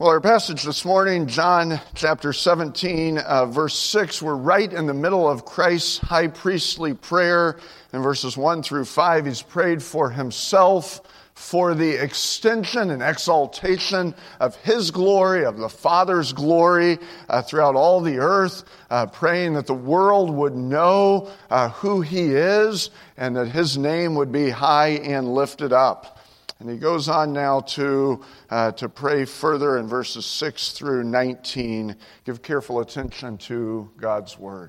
Well, our passage this morning, John chapter 17, verse 6, we're right in the middle of Christ's high priestly prayer. In verses 1 through 5, he's prayed for himself, for the extension and exaltation of his glory, of the Father's glory throughout all the earth, praying that the world would know who he is and that his name would be high and lifted up. And he goes on now to pray further in verses 6 through 19. Give careful attention to God's word.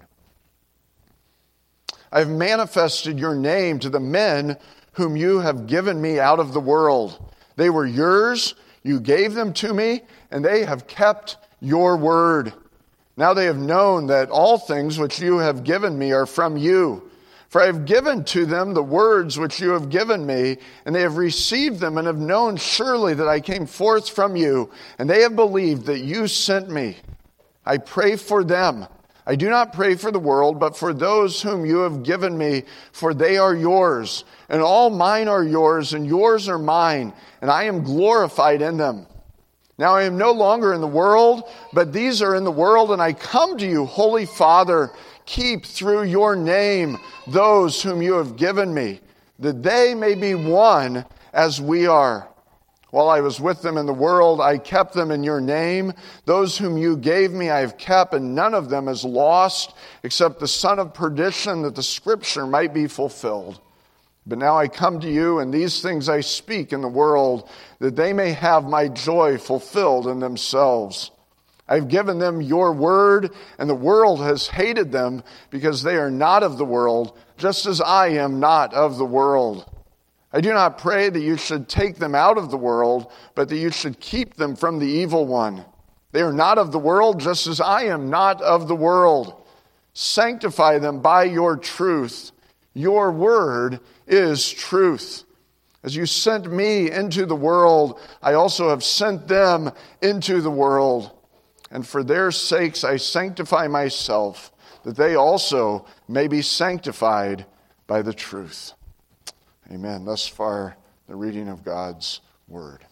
I have manifested your name to the men whom you have given me out of the world. They were yours, you gave them to me, and they have kept your word. Now they have known that all things which you have given me are from you. For I have given to them the words which you have given me, and they have received them and have known surely that I came forth from you, and they have believed that you sent me. I pray for them. I do not pray for the world, but for those whom you have given me, for they are yours, and all mine are yours, and yours are mine, and I am glorified in them. Now I am no longer in the world, but these are in the world, and I come to you, Holy Father. Keep through your name those whom you have given me, that they may be one as we are. While I was with them in the world, I kept them in your name. Those whom you gave me I have kept, and none of them is lost, except the son of perdition, that the scripture might be fulfilled. But now I come to you, and these things I speak in the world, that they may have my joy fulfilled in themselves. I have given them your word, and the world has hated them, because they are not of the world, just as I am not of the world. I do not pray that you should take them out of the world, but that you should keep them from the evil one. They are not of the world, just as I am not of the world. Sanctify them by your truth. Your word is truth. As you sent me into the world, I also have sent them into the world. And for their sakes I sanctify myself, that they also may be sanctified by the truth. Amen. Thus far, the reading of God's word.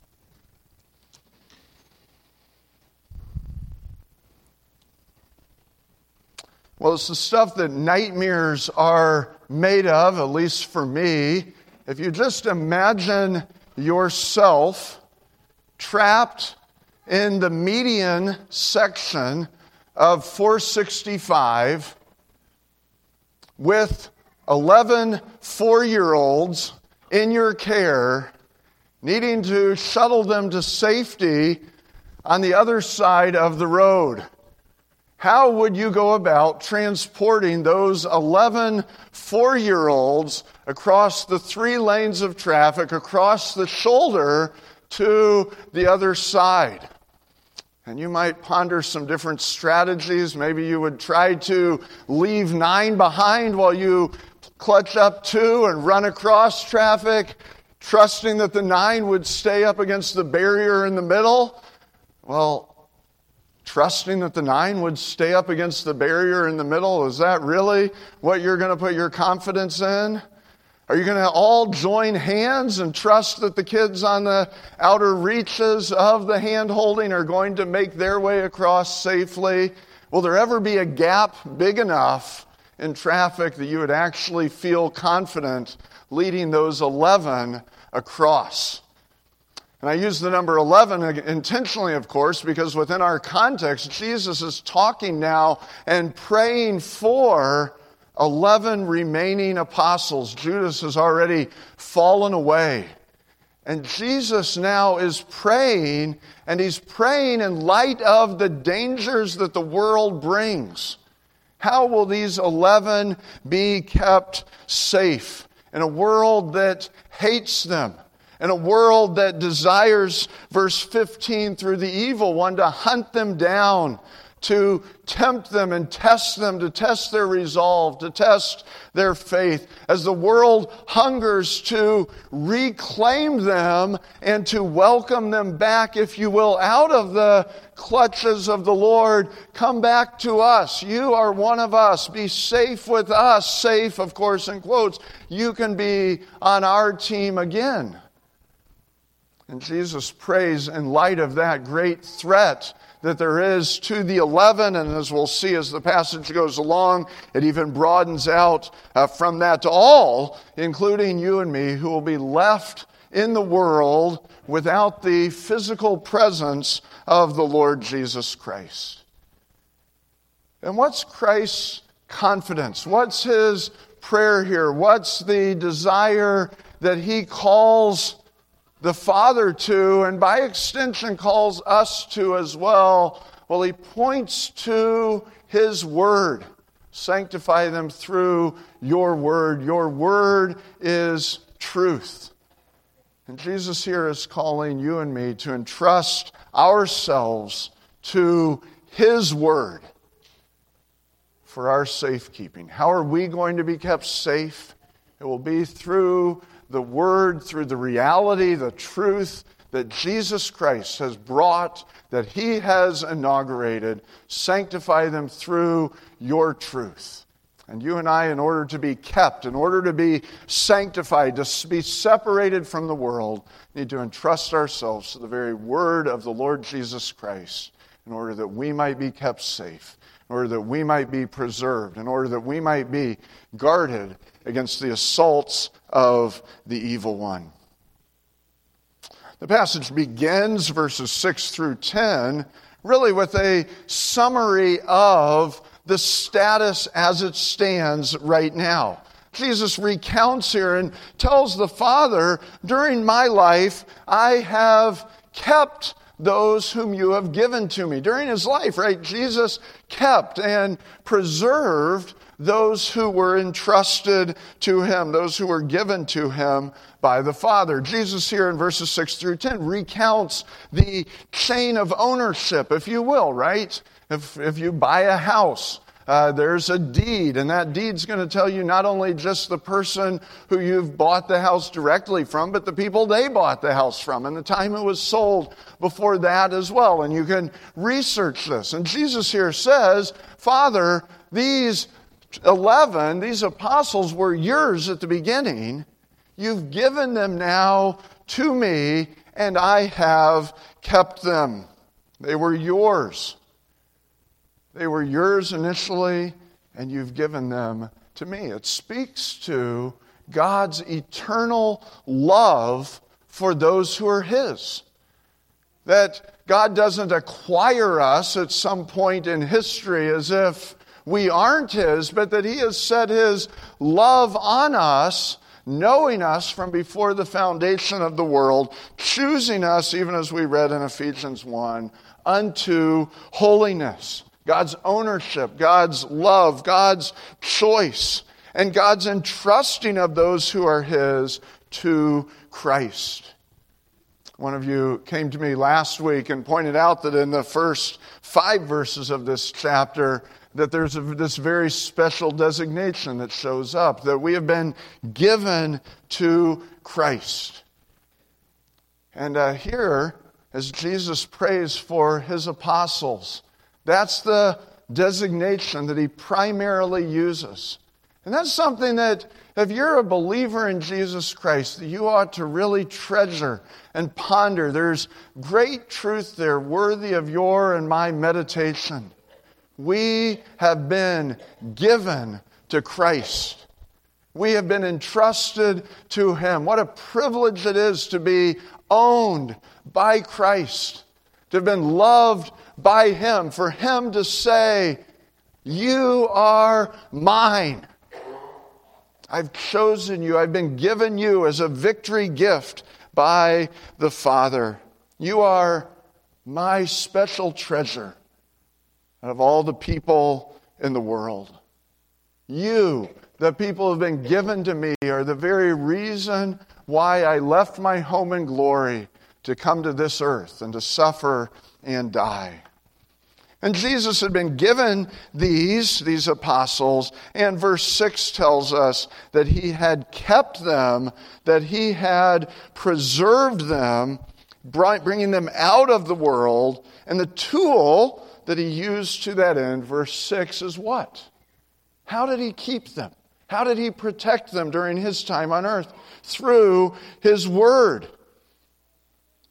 Well, it's the stuff that nightmares are made of, at least for me. If you just imagine yourself trapped in the median section of 465 with 11 4-year-olds in your care, needing to shuttle them to safety on the other side of the road. How would you go about transporting those 11 4-year-olds across the 3 lanes of traffic, across the shoulder to the other side? And you might ponder some different strategies. Maybe you would try to leave 9 behind while you clutch up 2 and run across traffic, trusting that the 9 would stay up against the barrier in the middle. Well, trusting that the 9 would stay up against the barrier in the middle, is that really what you're going to put your confidence in? Are you going to all join hands and trust that the kids on the outer reaches of the hand-holding are going to make their way across safely? Will there ever be a gap big enough in traffic that you would actually feel confident leading those 11 across? And I use the number 11 intentionally, of course, because within our context, Jesus is talking now and praying for 11 remaining apostles. Judas has already fallen away. And Jesus now is praying, and he's praying in light of the dangers that the world brings. How will these 11 be kept safe in a world that hates them? In a world that desires, verse 15, through the evil one to hunt them down, to tempt them and test them, to test their resolve, to test their faith, as the world hungers to reclaim them and to welcome them back, if you will, out of the clutches of the Lord. Come back to us. You are one of us. Be safe with us. Safe, of course, in quotes. You can be on our team again. And Jesus prays in light of that great threat that there is to the 11, and as we'll see as the passage goes along, it even broadens out from that to all, including you and me, who will be left in the world without the physical presence of the Lord Jesus Christ. And what's Christ's confidence? What's his prayer here? What's the desire that he calls the Father to, and by extension calls us to as well? Well, he points to his word. Sanctify them through your word. Your word is truth. And Jesus here is calling you and me to entrust ourselves to his word for our safekeeping. How are we going to be kept safe? It will be through the word, through the reality, the truth that Jesus Christ has brought, that he has inaugurated. Sanctify them through your truth. And you and I, in order to be kept, in order to be sanctified, to be separated from the world, need to entrust ourselves to the very word of the Lord Jesus Christ in order that we might be kept safe, in order that we might be preserved, in order that we might be guarded against the assaults of the evil one. The passage begins, verses 6 through 10, really with a summary of the status as it stands right now. Jesus recounts here and tells the Father, during my life, I have kept those whom you have given to me. During his life, right, Jesus kept and preserved those who were entrusted to him, those who were given to him by the Father. Jesus here in verses 6 through 10 recounts the chain of ownership, if you will, right? If you buy a house, there's a deed, and that deed's going to tell you not only just the person who you've bought the house directly from, but the people they bought the house from, and the time it was sold before that as well. And you can research this. And Jesus here says, Father, these 11, these apostles were yours at the beginning. You've given them now to me, and I have kept them. They were yours. They were yours initially, and you've given them to me. It speaks to God's eternal love for those who are his. That God doesn't acquire us at some point in history as if we aren't his, but that he has set his love on us, knowing us from before the foundation of the world, choosing us, even as we read in Ephesians 1, unto holiness. God's ownership, God's love, God's choice, and God's entrusting of those who are his to Christ. One of you came to me last week and pointed out that in the first 5 verses of this chapter, that there's this very special designation that shows up, that we have been given to Christ. And here, as Jesus prays for his apostles, that's the designation that he primarily uses. And that's something that, if you're a believer in Jesus Christ, that you ought to really treasure and ponder. There's great truth there worthy of your and my meditation. We have been given to Christ. We have been entrusted to him. What a privilege it is to be owned by Christ, to have been loved by him, for him to say, you are mine. I've chosen you. I've been given you as a victory gift by the Father. You are my special treasure out of all the people in the world. You, the people who have been given to me, are the very reason why I left my home in glory to come to this earth and to suffer and die. And Jesus had been given these apostles, and verse 6 tells us that he had kept them, that he had preserved them, bringing them out of the world. And the tool that he used to that end, verse 6, is what? How did he keep them? How did he protect them during his time on earth? Through his word.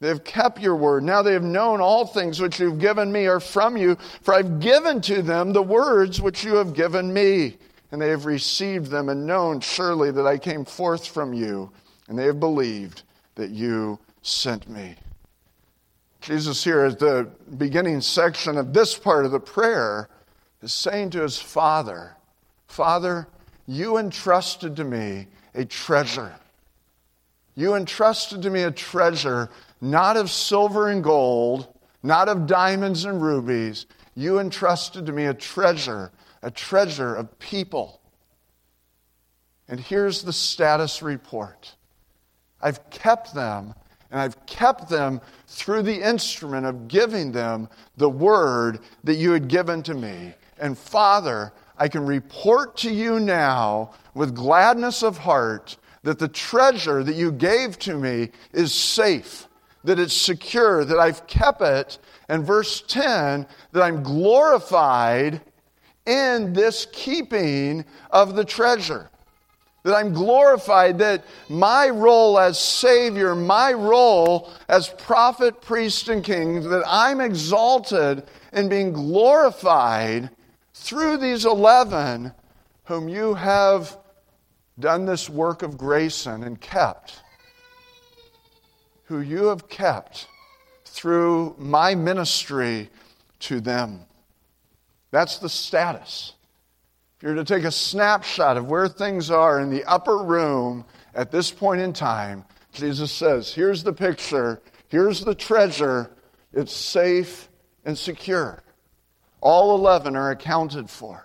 They have kept your word. Now they have known all things which you've given me are from you, for I've given to them the words which you have given me. And they have received them and known surely that I came forth from you, and they have believed that you sent me. Jesus here at the beginning section of this part of the prayer is saying to his Father, Father, you entrusted to me a treasure. You entrusted to me a treasure, not of silver and gold, not of diamonds and rubies. You entrusted to me a treasure of people. And here's the status report. I've kept them, and I've kept them through the instrument of giving them the word that you had given to me. And Father, I can report to you now with gladness of heart that the treasure that you gave to me is safe, that it's secure, that I've kept it. And verse 10, that I'm glorified in this keeping of the treasure. That I'm glorified, that my role as Savior, my role as prophet, priest, and king, that I'm exalted in being glorified through these 11 whom you have done this work of grace in and kept. Who you have kept through my ministry to them. That's the status. If you're to take a snapshot of where things are in the upper room at this point in time, Jesus says, here's the picture, here's the treasure, it's safe and secure. All 11 are accounted for.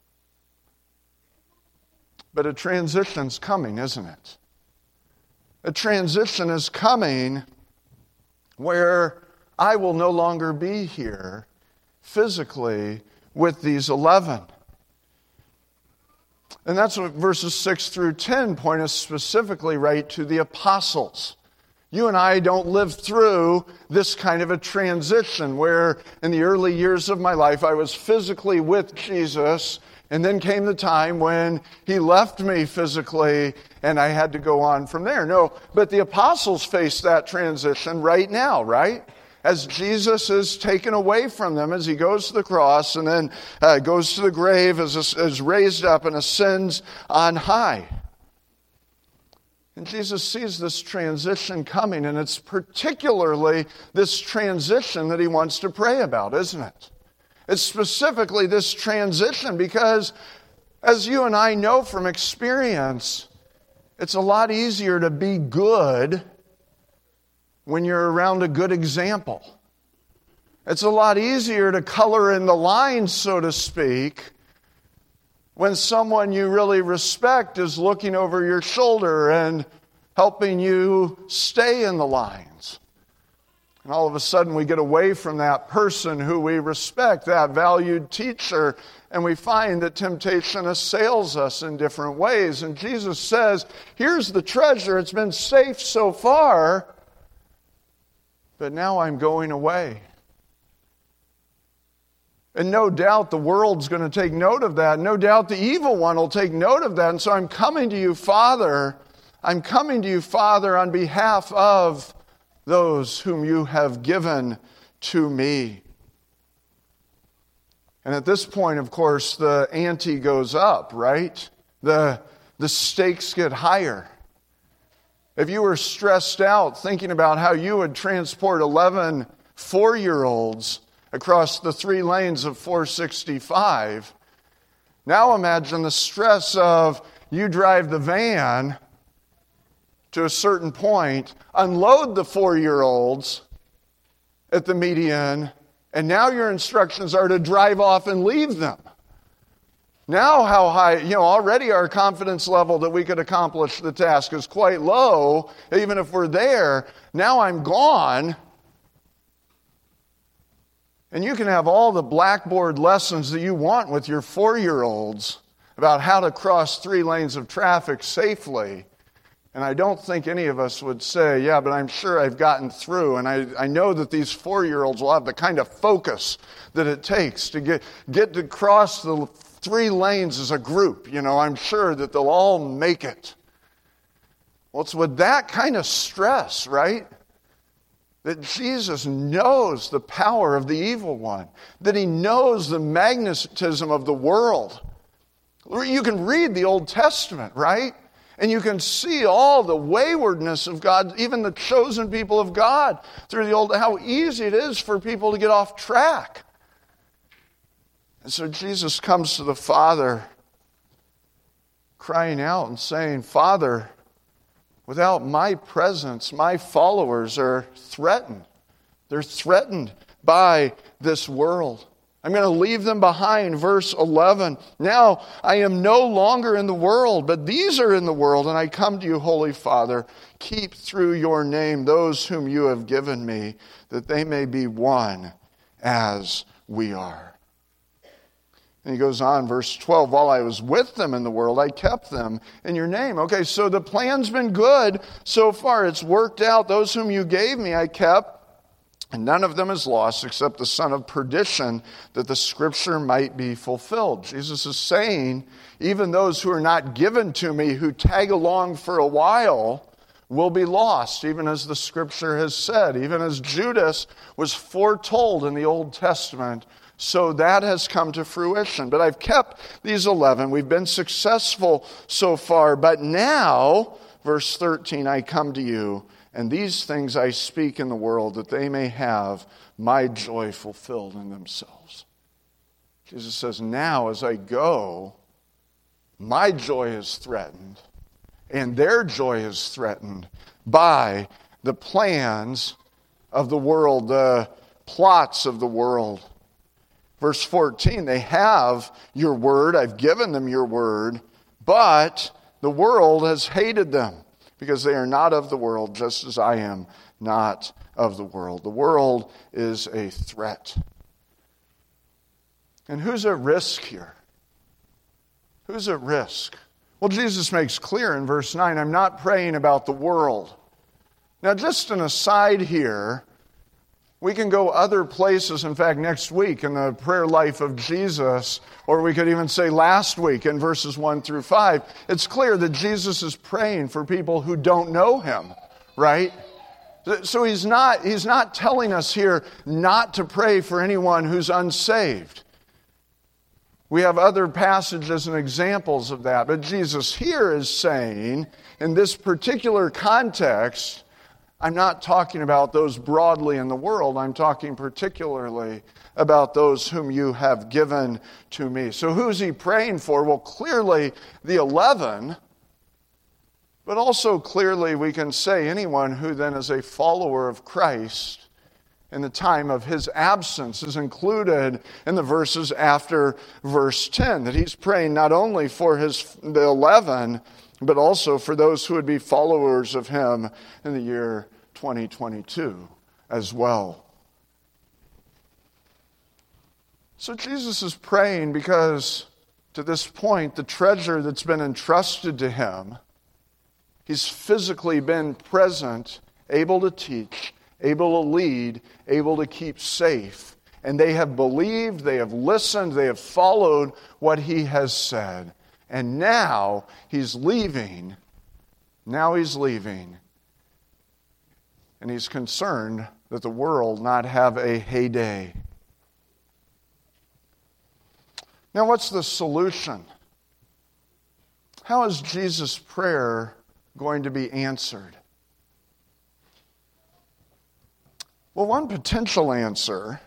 But a transition's coming, isn't it? A transition is coming where I will no longer be here physically with these 11. And that's what verses 6 through 10 point us specifically right to the apostles. You and I don't live through this kind of a transition where in the early years of my life I was physically with Jesus, and then came the time when he left me physically and I had to go on from there. No, but the apostles face that transition right now, right? As Jesus is taken away from them, as he goes to the cross and then goes to the grave, is raised up and ascends on high. And Jesus sees this transition coming, and it's particularly this transition that he wants to pray about, isn't it? It's specifically this transition because, as you and I know from experience, it's a lot easier to be good when you're around a good example. It's a lot easier to color in the lines, so to speak, when someone you really respect is looking over your shoulder and helping you stay in the lines. And all of a sudden we get away from that person who we respect, that valued teacher, and we find that temptation assails us in different ways. And Jesus says, here's the treasure, it's been safe so far, but now I'm going away. And no doubt the world's going to take note of that. No doubt the evil one will take note of that. And so I'm coming to you, Father. I'm coming to you, Father, on behalf of those whom you have given to me. And at this point, of course, the ante goes up, right? The stakes get higher. If you were stressed out thinking about how you would transport 11 4-year-olds across the 3 lanes of 465, now imagine the stress of you drive the van to a certain point, unload the 4-year-olds at the median, and now your instructions are to drive off and leave them. Now how high, already our confidence level that we could accomplish the task is quite low, even if we're there. Now I'm gone. And you can have all the blackboard lessons that you want with your 4-year-olds about how to cross 3 lanes of traffic safely. And I don't think any of us would say, yeah, but I'm sure I've gotten through. And I know that these 4-year-olds will have the kind of focus that it takes to get to cross the 3 lanes as a group. I'm sure that they'll all make it. Well, it's with that kind of stress, right? that Jesus knows the power of the evil one, that he knows the magnetism of the world. You can read the Old Testament, right? And you can see all the waywardness of God, even the chosen people of God through the Old, how easy it is for people to get off track. And so Jesus comes to the Father crying out and saying, Father, without my presence, my followers are threatened. They're threatened by this world. I'm going to leave them behind. Verse 11. Now I am no longer in the world, but these are in the world, and I come to you, Holy Father. Keep through your name those whom you have given me, that they may be one as we are. And he goes on, verse 12, while I was with them in the world, I kept them in your name. Okay, so the plan's been good so far. It's worked out. Those whom you gave me, I kept. And none of them is lost except the son of perdition, that the scripture might be fulfilled. Jesus is saying, even those who are not given to me, who tag along for a while, will be lost, even as the scripture has said. Even as Judas was foretold in the Old Testament, so that has come to fruition. But I've kept these 11. We've been successful so far. But now, verse 13, I come to you, and these things I speak in the world, that they may have my joy fulfilled in themselves. Jesus says, now as I go, my joy is threatened, and their joy is threatened by the plans of the world, the plots of the world. Verse 14, they have your word, I've given them your word, but the world has hated them, because they are not of the world, just as I am not of the world. The world is a threat. And who's at risk here? Who's at risk? Well, Jesus makes clear in verse 9, I'm not praying about the world. Now, just an aside here, we can go other places. In fact, next week in the prayer life of Jesus, or we could even say last week in verses 1 through 5, it's clear that Jesus is praying for people who don't know him, right? So he's not telling us here not to pray for anyone who's unsaved. We have other passages and examples of that, but Jesus here is saying, in this particular context, I'm not talking about those broadly in the world. I'm talking particularly about those whom you have given to me. So who's he praying for? Well, clearly the 11, but also clearly we can say anyone who then is a follower of Christ in the time of his absence is included in the verses after verse 10, that he's praying not only for the 11, but also for those who would be followers of him in the year 2022 as well. So Jesus is praying because to this point, the treasure that's been entrusted to him, he's physically been present, able to teach, able to lead, able to keep safe. And they have believed, they have listened, they have followed what he has said. And now he's leaving. Now he's leaving. And he's concerned that the world not have a heyday. Now, what's the solution? How is Jesus' prayer going to be answered? Well, one potential answer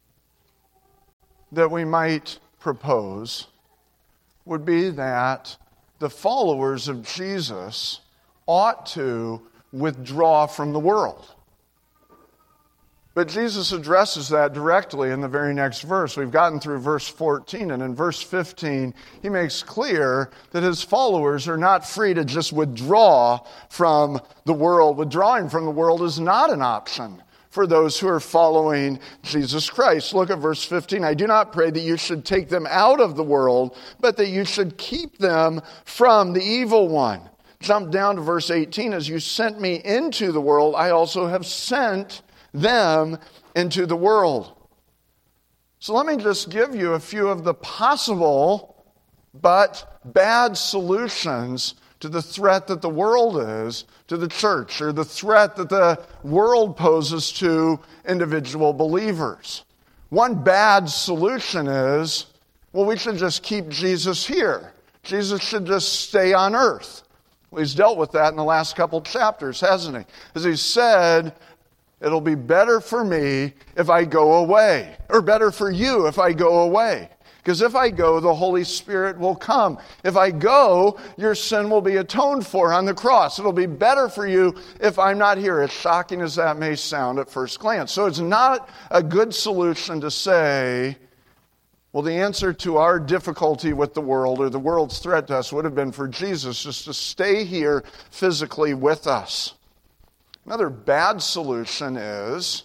that we might propose would be that the followers of Jesus ought to withdraw from the world. But Jesus addresses that directly in the very next verse. We've gotten through verse 14, and in verse 15, he makes clear that his followers are not free to just withdraw from the world. Withdrawing from the world is not an option for those who are following Jesus Christ. Look at verse 15. I do not pray that you should take them out of the world, but that you should keep them from the evil one. Jump down to verse 18. As you sent me into the world, I also have sent them into the world. So let me just give you a few of the possible but bad solutions to the threat that the world is to the church, or the threat that the world poses to individual believers. One bad solution is, well, we should just keep Jesus here. Jesus should just stay on earth. Well, he's dealt with that in the last couple chapters, hasn't he? As he said, it'll be better for me if I go away, or better for you if I go away. Because if I go, the Holy Spirit will come. If I go, your sin will be atoned for on the cross. It'll be better for you if I'm not here, as shocking as that may sound at first glance. So it's not a good solution to say, well, the answer to our difficulty with the world, or the world's threat to us, would have been for Jesus just to stay here physically with us. Another bad solution is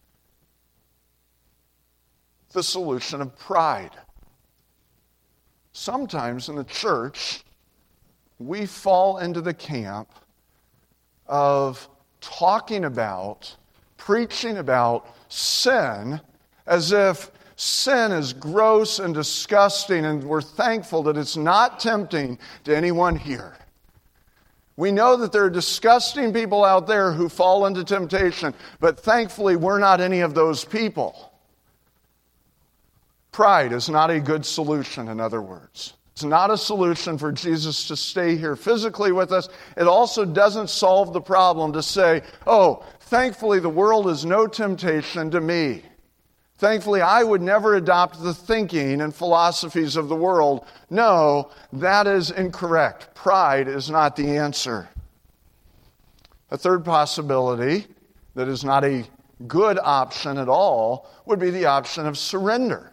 the solution of pride. Sometimes in the church, we fall into the camp of talking about, preaching about sin as if sin is gross and disgusting, and we're thankful that it's not tempting to anyone here. We know that there are disgusting people out there who fall into temptation, but thankfully we're not any of those people. Pride is not a good solution, in other words. It's not a solution for Jesus to stay here physically with us. It also doesn't solve the problem to say, oh, thankfully the world is no temptation to me. Thankfully, I would never adopt the thinking and philosophies of the world. No, that is incorrect. Pride is not the answer. A third possibility that is not a good option at all would be the option of surrender.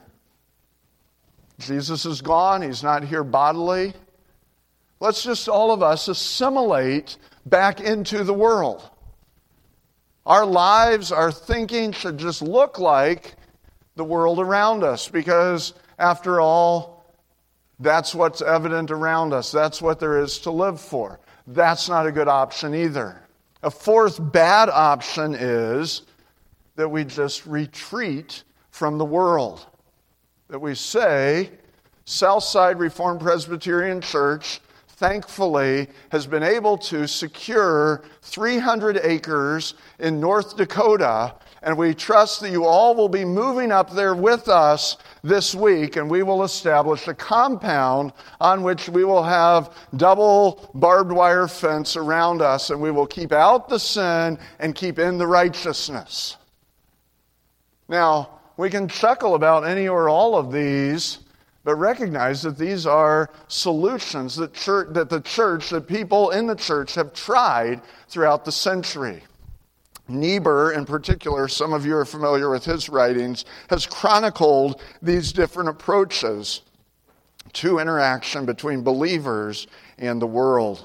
Jesus is gone. He's not here bodily. Let's just all of us assimilate back into the world. Our lives, our thinking should just look like the world around us, because after all, that's what's evident around us. That's what there is to live for. That's not a good option either. A fourth bad option is that we just retreat from the world. That we say, Southside Reformed Presbyterian Church, thankfully, has been able to secure 300 acres in North Dakota, and we trust that you all will be moving up there with us this week, and we will establish a compound on which we will have double barbed wire fence around us, and we will keep out the sin and keep in the righteousness. Now, we can chuckle about any or all of these, but recognize that these are solutions that people in the church have tried throughout the century. Niebuhr, in particular, some of you are familiar with his writings, has chronicled these different approaches to interaction between believers and the world.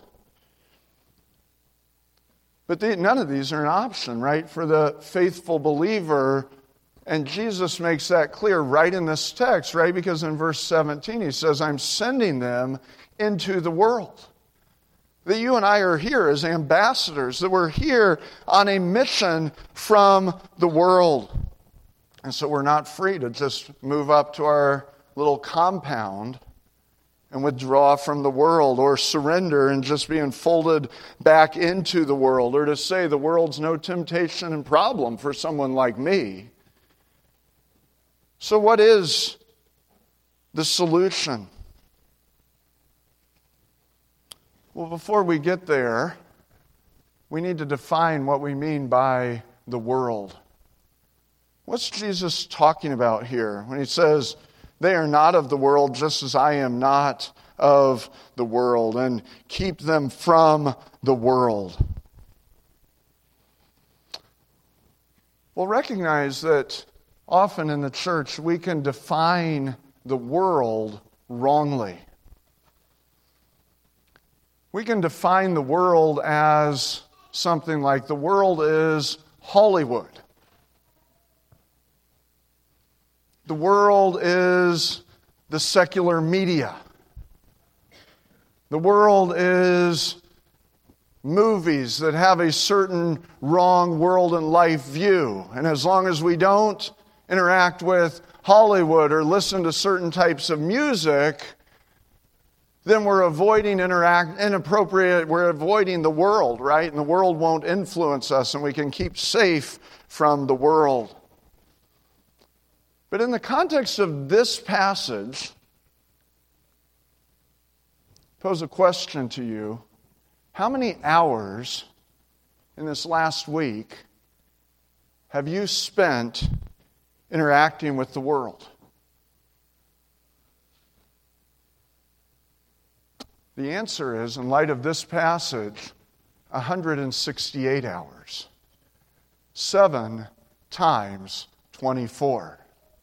But none of these are an option, right, for the faithful believer. And Jesus makes that clear right in this text, right? Because in verse 17 he says, I'm sending them into the world. That you and I are here as ambassadors, that we're here on a mission from the world. And so we're not free to just move up to our little compound and withdraw from the world, or surrender and just be enfolded back into the world, or to say the world's no temptation and problem for someone like me. So what is the solution? Well, before we get there, we need to define what we mean by the world. What's Jesus talking about here when he says, they are not of the world just as I am not of the world, and keep them from the world? Well, recognize that often in the church, we can define the world wrongly. We can define the world as something like the world is Hollywood. The world is the secular media. The world is movies that have a certain wrong world and life view. And as long as we don't interact with Hollywood or listen to certain types of music, then we're avoiding inappropriate, we're avoiding the world, right? And the world won't influence us, and we can keep safe from the world. But in the context of this passage, pose a question to you. How many hours in this last week have you spent interacting with the world? The answer is, in light of this passage, 168 hours. 7 times 24.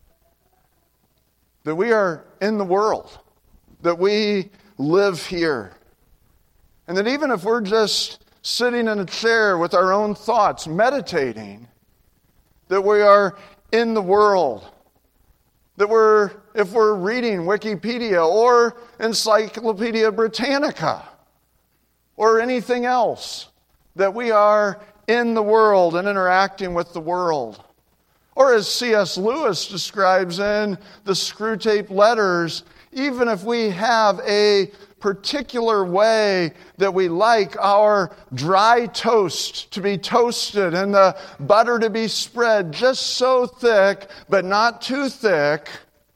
That we are in the world. That we live here. And that even if we're just sitting in a chair with our own thoughts, meditating, that we are in the world. That if we're reading Wikipedia or Encyclopedia Britannica or anything else, that we are in the world and interacting with the world. Or as C.S. Lewis describes in the Screwtape Letters, even if we have a particular way that we like our dry toast to be toasted and the butter to be spread just so thick, but not too thick,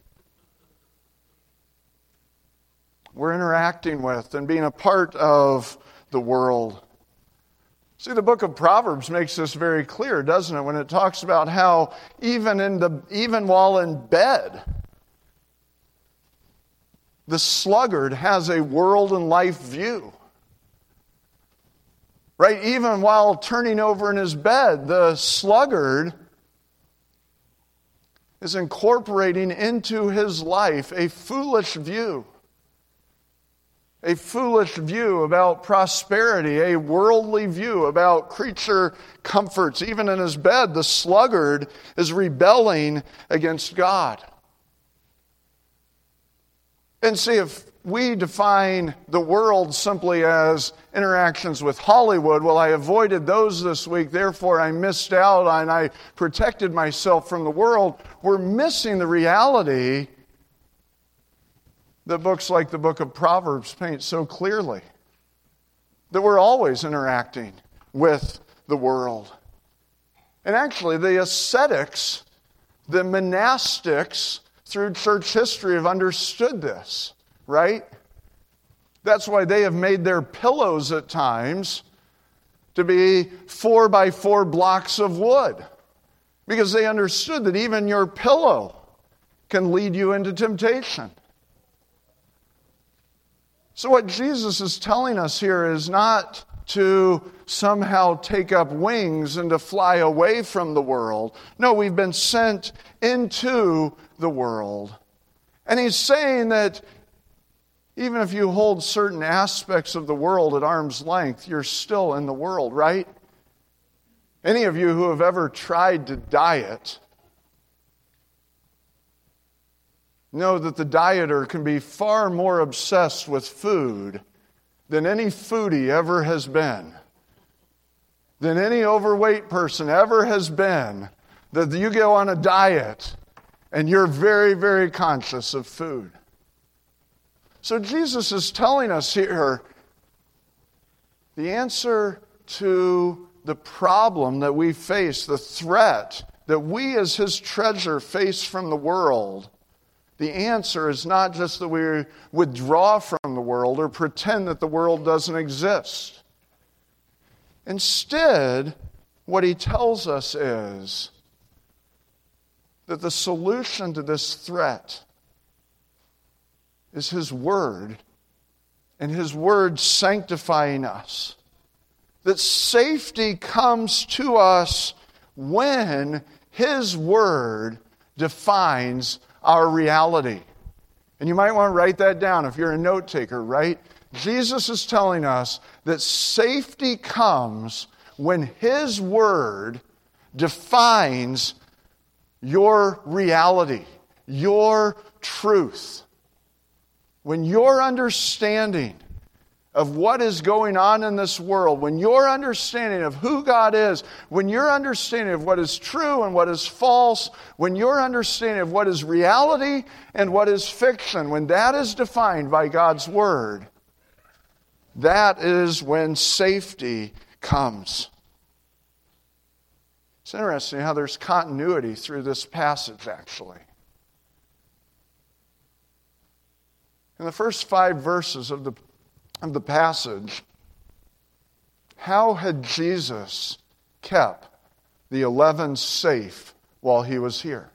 we're interacting with and being a part of the world. See, the book of Proverbs makes this very clear, doesn't it? When it talks about how even while in bed, the sluggard has a world and life view. Right? Even while turning over in his bed, the sluggard is incorporating into his life a foolish view. A foolish view about prosperity, a worldly view about creature comforts. Even in his bed, the sluggard is rebelling against God. And see, if we define the world simply as interactions with Hollywood, well, I avoided those this week, therefore I missed out and I protected myself from the world, we're missing the reality that books like the book of Proverbs paint so clearly. That we're always interacting with the world. And actually, the ascetics, the monastics, through church history have understood this, right? That's why they have made their pillows at times to be 4x4 blocks of wood. Because they understood that even your pillow can lead you into temptation. So what Jesus is telling us here is not to somehow take up wings and to fly away from the world. No, we've been sent into the world. And he's saying that even if you hold certain aspects of the world at arm's length, you're still in the world, right? Any of you who have ever tried to diet know that the dieter can be far more obsessed with food than any foodie ever has been, than any overweight person ever has been, that you go on a diet and you're very, very conscious of food. So Jesus is telling us here the answer to the problem that we face, the threat that we as his treasure face from the world. The answer is not just that we withdraw from the world or pretend that the world doesn't exist. Instead, what he tells us is that the solution to this threat is his word, and his word sanctifying us. That safety comes to us when his word defines our reality. And you might want to write that down if you're a note taker, right? Jesus is telling us that safety comes when his word defines your reality, your truth. When your understanding of what is going on in this world, when your understanding of who God is, when your understanding of what is true and what is false, when your understanding of what is reality and what is fiction, when that is defined by God's Word, that is when safety comes. It's interesting how there's continuity through this passage, actually. In the first 5 verses of the passage, how had Jesus kept the 11 safe while he was here?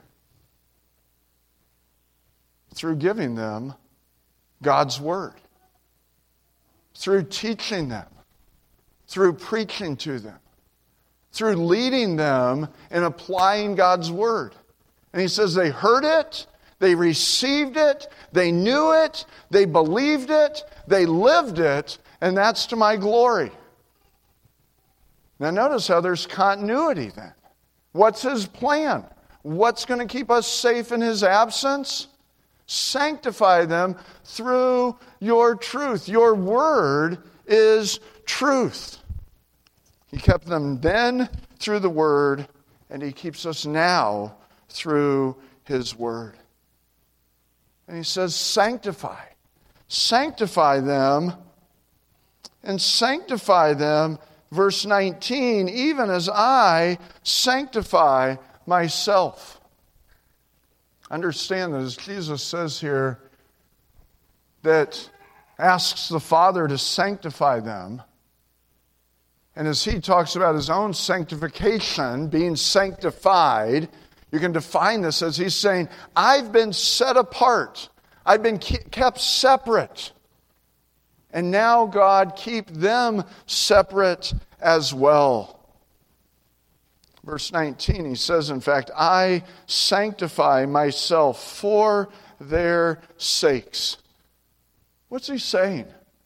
Through giving them God's Word. Through teaching them. Through preaching to them. Through leading them and applying God's Word. And he says they heard it, they received it, they knew it, they believed it, they lived it, and that's to my glory. Now notice how there's continuity then. What's his plan? What's going to keep us safe in his absence? Sanctify them through your truth. Your word is truth. He kept them then through the Word, and he keeps us now through his Word. And he says, sanctify. Sanctify them, and sanctify them, verse 19, even as I sanctify myself. Understand that as Jesus says here, that asks the Father to sanctify them, and as he talks about his own sanctification, being sanctified, you can define this as he's saying, I've been set apart. I've been kept separate. And now, God, keep them separate as well. Verse 19, he says, in fact, I sanctify myself for their sakes. What's he saying?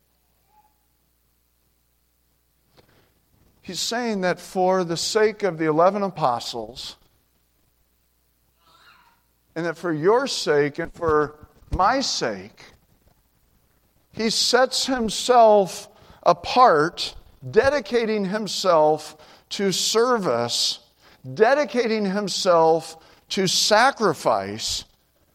He's saying that for the sake of the 11 apostles, and that for your sake and for my sake, he sets himself apart, dedicating himself to service, dedicating himself to sacrifice,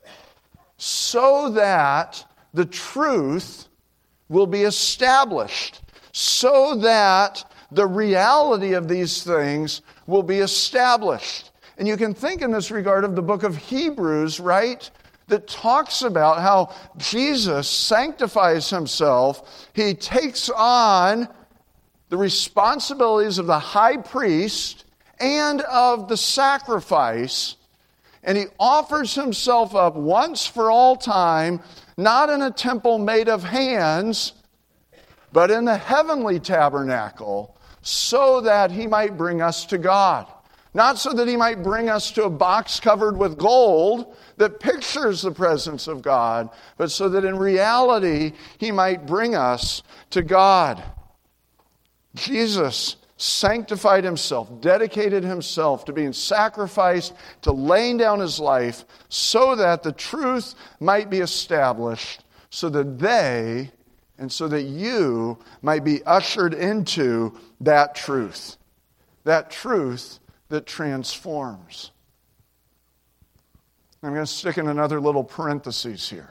so that the truth will be established, so that the reality of these things will be established. And you can think in this regard of the book of Hebrews, right? That talks about how Jesus sanctifies himself. He takes on the responsibilities of the high priest and of the sacrifice. And he offers himself up once for all time, not in a temple made of hands, but in the heavenly tabernacle, so that he might bring us to God. Not so that he might bring us to a box covered with gold that pictures the presence of God, but so that in reality he might bring us to God. Jesus sanctified himself, dedicated himself to being sacrificed, to laying down his life, so that the truth might be established, so that they and so that you might be ushered into that truth that transforms. I'm going to stick in another little parenthesis here.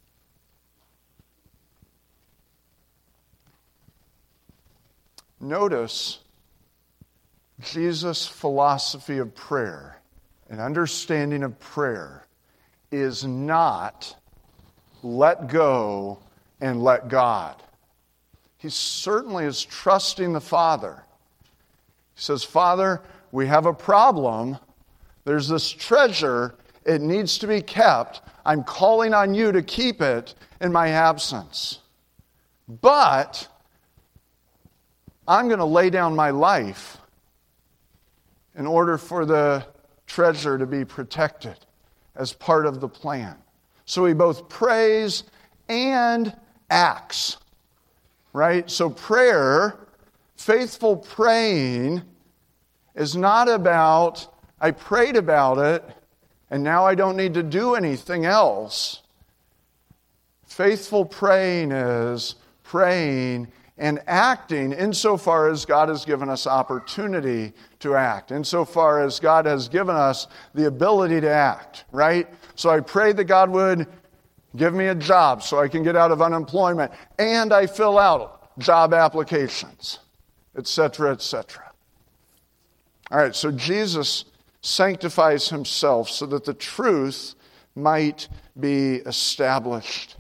Notice Jesus' philosophy of prayer and understanding of prayer is not let go and let God. He certainly is trusting the Father. He says, Father, we have a problem. There's this treasure. It needs to be kept. I'm calling on you to keep it in my absence. But I'm going to lay down my life in order for the treasure to be protected as part of the plan. So he both prays and acts, right? So prayer, faithful praying, is not about, I prayed about it, and now I don't need to do anything else. Faithful praying is praying, and acting insofar as God has given us opportunity to act, insofar as God has given us the ability to act, right? So I pray that God would give me a job so I can get out of unemployment, and I fill out job applications, etc., etc. All right, so Jesus sanctifies himself so that the truth might be established.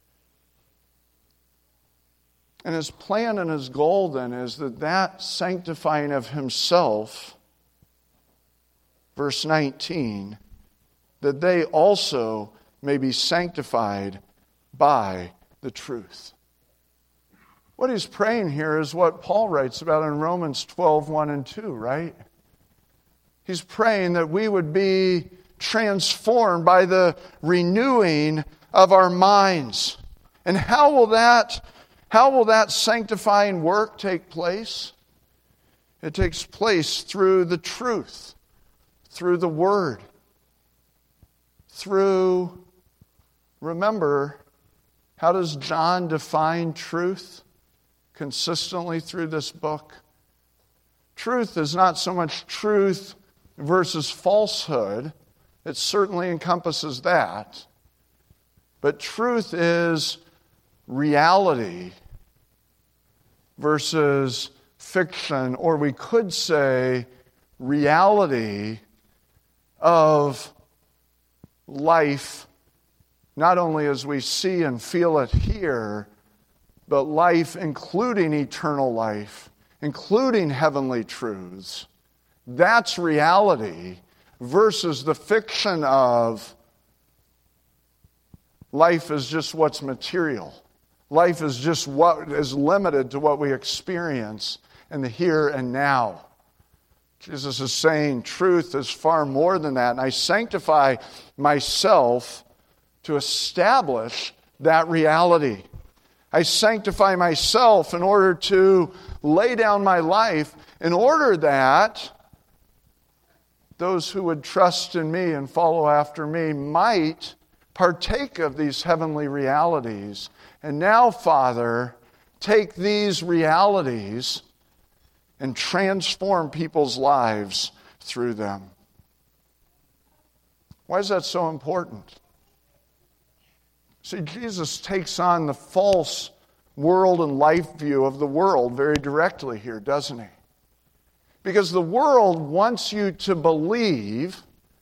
And his plan and his goal then is that sanctifying of himself, verse 19, that they also may be sanctified by the truth. What he's praying here is what Paul writes about in Romans 12, 1 and 2, right? He's praying that we would be transformed by the renewing of our minds. And how will that sanctifying work take place? It takes place through the truth, through the Word, remember, how does John define truth consistently through this book? Truth is not so much truth versus falsehood. It certainly encompasses that. But truth is reality versus fiction, or we could say reality of life, not only as we see and feel it here, but life including eternal life, including heavenly truths. That's reality versus the fiction of life is just what's material. Life is just what is limited to what we experience in the here and now. Jesus is saying truth is far more than that, and I sanctify myself to establish that reality. I sanctify myself in order to lay down my life in order that those who would trust in me and follow after me might partake of these heavenly realities. And now, Father, take these realities and transform people's lives through them. Why is that so important? See, Jesus takes on the false world and life view of the world very directly here, doesn't he? Because the world wants you to believe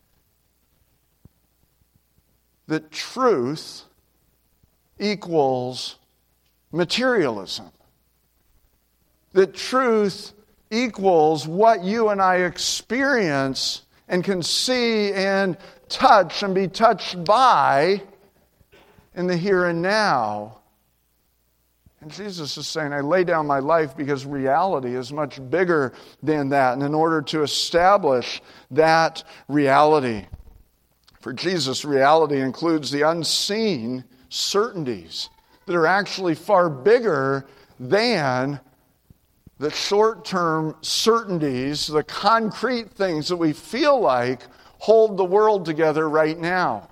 that truth equals materialism. That truth equals what you and I experience and can see and touch and be touched by in the here and now. And Jesus is saying, I lay down my life because reality is much bigger than that. And in order to establish that reality, for Jesus, reality includes the unseen certainties that are actually far bigger than the short-term certainties, the concrete things that we feel like hold the world together right now.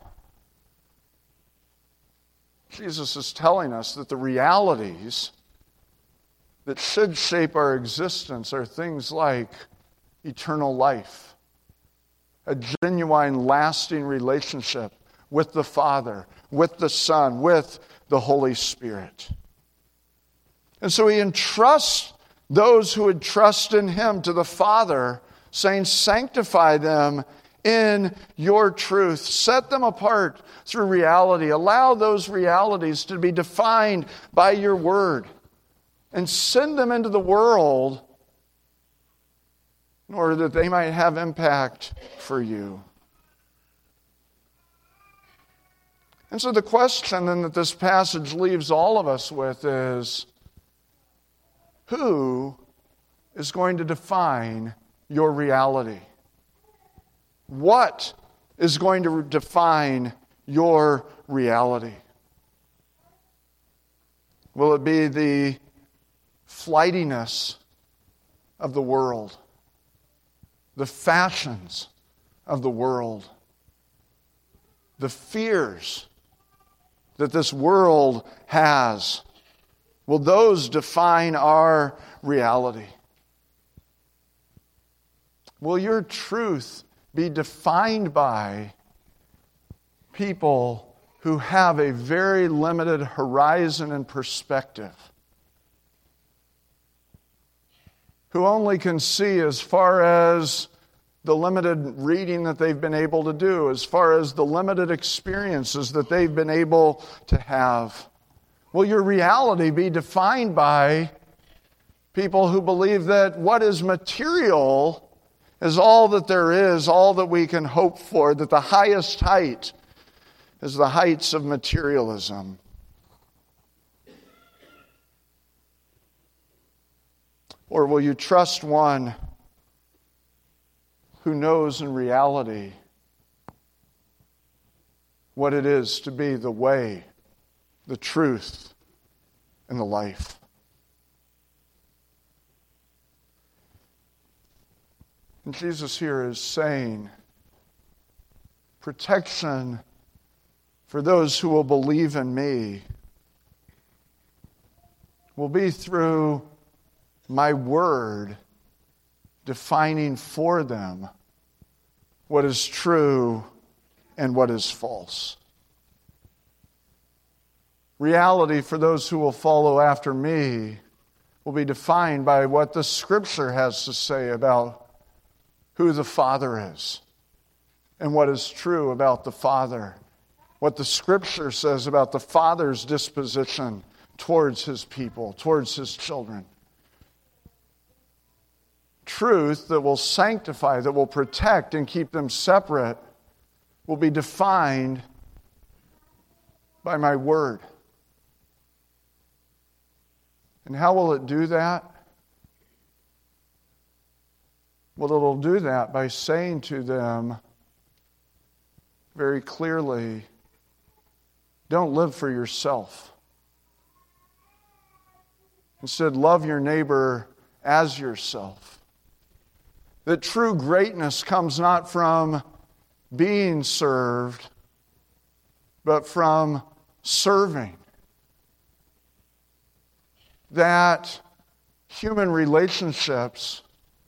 Jesus is telling us that the realities that should shape our existence are things like eternal life, a genuine, lasting relationship with the Father, with the Son, with the Holy Spirit. And so he entrusts those who would trust in him to the Father, saying, sanctify them in your truth. Set them apart through reality. Allow those realities to be defined by your word. And send them into the world in order that they might have impact for you. And so the question then that this passage leaves all of us with is, who is going to define your reality? What is going to define your reality? Will it be the flightiness of the world, the fashions of the world, the fears that this world has, Will those define our reality? Will your truth be defined by people who have a very limited horizon and perspective? Who only can see as far as the limited reading that they've been able to do, as far as the limited experiences that they've been able to have? Will your reality be defined by people who believe that what is material is all that there is, all that we can hope for, that the highest height is the heights of materialism? Or will you trust one who knows in reality what it is to be the way, the truth, and the life? And Jesus here is saying, protection for those who will believe in me will be through my word defining for them what is true and what is false. Reality for those who will follow after me will be defined by what the Scripture has to say about who the Father is and what is true about the Father. What the Scripture says about the Father's disposition towards His people, towards His children. Truth that will sanctify, that will protect and keep them separate, will be defined by my word. And how will it do that? Well, it'll do that by saying to them very clearly, don't live for yourself. Instead, love your neighbor as yourself. That true greatness comes not from being served, but from serving. That human relationships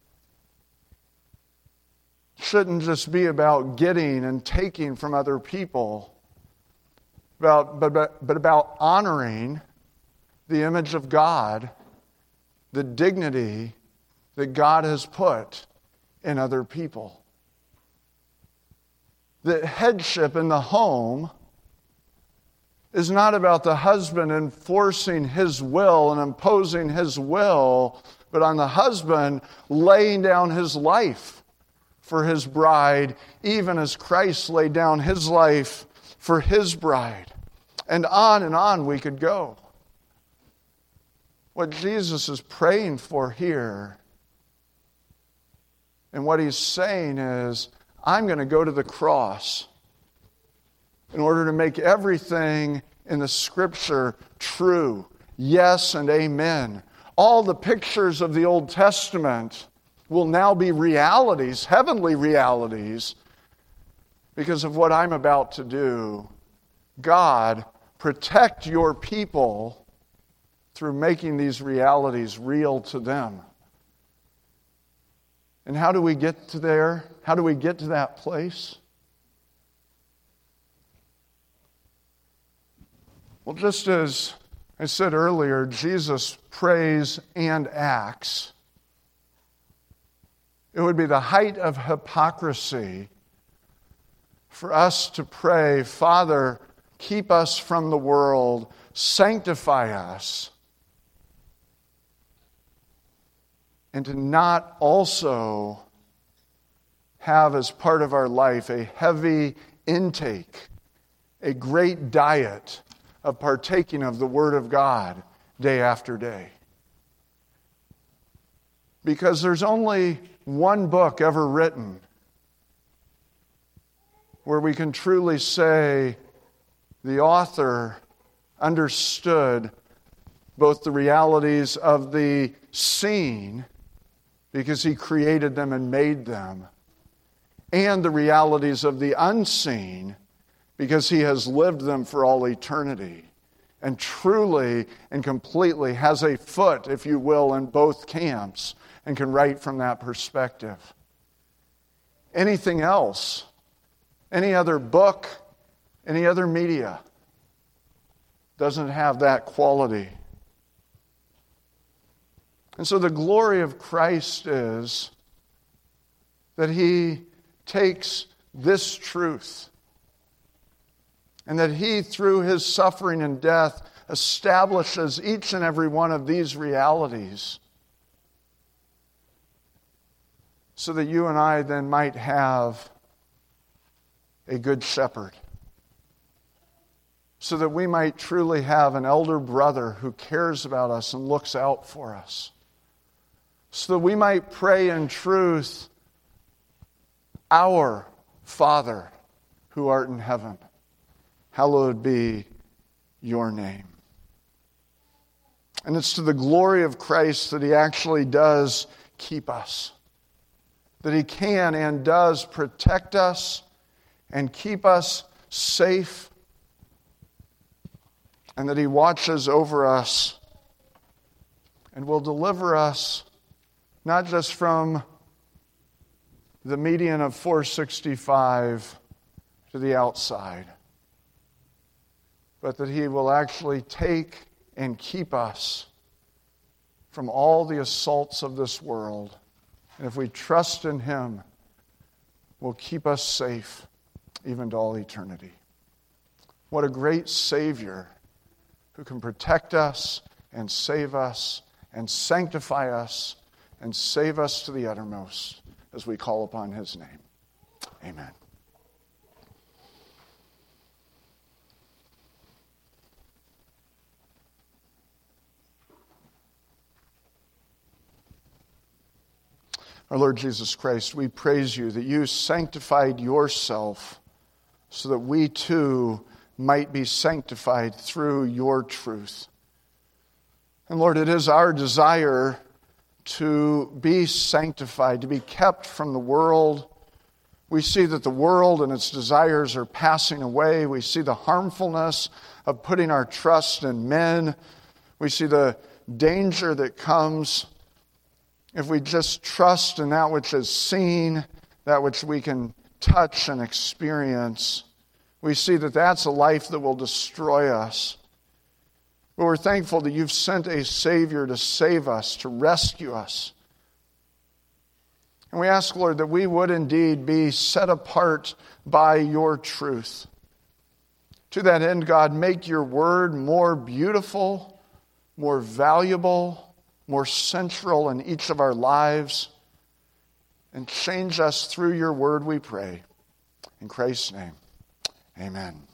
shouldn't just be about getting and taking from other people, but about honoring the image of God, the dignity that God has put in other people. That headship in the home is not about the husband enforcing his will and imposing his will, but on the husband laying down his life for his bride, even as Christ laid down his life for his bride. And on we could go. What Jesus is praying for here, and what he's saying is, I'm going to go to the cross in order to make everything in the Scripture true. Yes and amen. All the pictures of the Old Testament will now be realities, heavenly realities, because of what I'm about to do. God, protect your people through making these realities real to them. And how do we get to there? How do we get to that place? Well, just as I said earlier, Jesus prays and acts. It would be the height of hypocrisy for us to pray, Father, keep us from the world, sanctify us, and to not also have as part of our life a heavy intake, a great diet of partaking of the Word of God day after day. Because there's only one book ever written where we can truly say the author understood both the realities of the seen, because he created them and made them, and the realities of the unseen, because he has lived them for all eternity. and truly and completely has a foot, if you will, in both camps and can write from that perspective. Anything else, any other book, any other media, doesn't have that quality. And so the glory of Christ is that He takes this truth and that He, through His suffering and death, establishes each and every one of these realities so that you and I then might have a good shepherd, so that we might truly have an elder brother who cares about us and looks out for us, so that we might pray in truth, Our Father who art in heaven, hallowed be your name. And it's to the glory of Christ that He actually does keep us, that He can and does protect us and keep us safe, and that He watches over us and will deliver us not just from the median of 465 to the outside, but that He will actually take and keep us from all the assaults of this world. And if we trust in Him, will keep us safe even to all eternity. What a great Savior who can protect us and save us and sanctify us and save us to the uttermost as we call upon His name. Amen. Our Lord Jesus Christ, we praise You that You sanctified Yourself so that we too might be sanctified through Your truth. And Lord, it is our desire to be sanctified, to be kept from the world. We see that the world and its desires are passing away. We see the harmfulness of putting our trust in men. We see the danger that comes if we just trust in that which is seen, that which we can touch and experience. We see that that's a life that will destroy us. But we're thankful that You've sent a Savior to save us, to rescue us. And we ask, Lord, that we would indeed be set apart by Your truth. To that end, God, make Your word more beautiful, more valuable, more central in each of our lives, and change us through Your word, we pray. In Christ's name, amen.